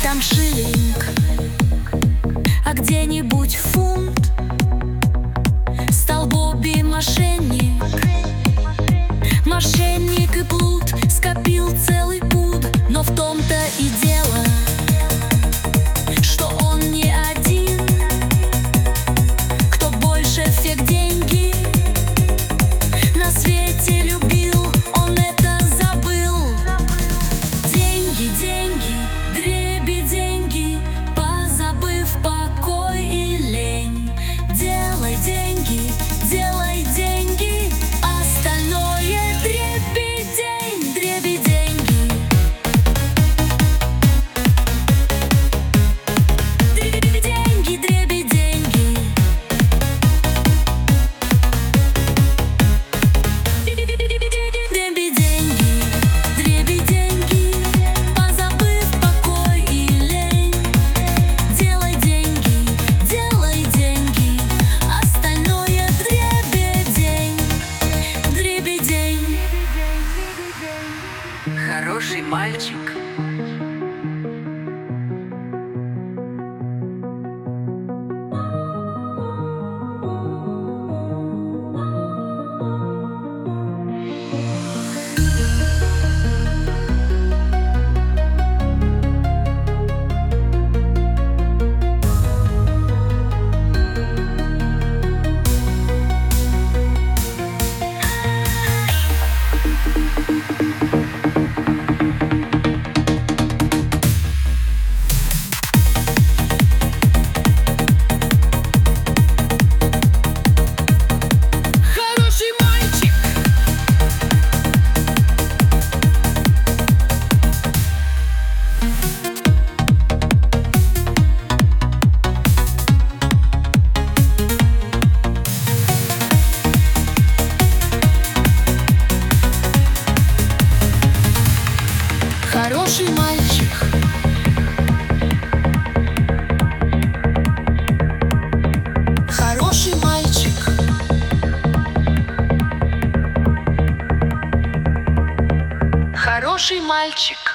там шиллинг, а где-нибудь фунт. Стал Бобби мошенник, мошенник и плут. Скопил целый пуд, но в том-то и дело, что он не один, кто больше всех деньги на свете любил. Он это забыл. Деньги, деньги, дребеденьги, позабыв покой и лень. Делай деньги, делай деньги, остальное дребедень, дребеденьги. Дребеденьги, дребеденьги. Дребеденьги, дребеденьги, позабыв покой и лень. Делай деньги, остальное дребедень, дребедень. Хороший мальчик. Хороший мальчик. Хороший мальчик. Хороший мальчик.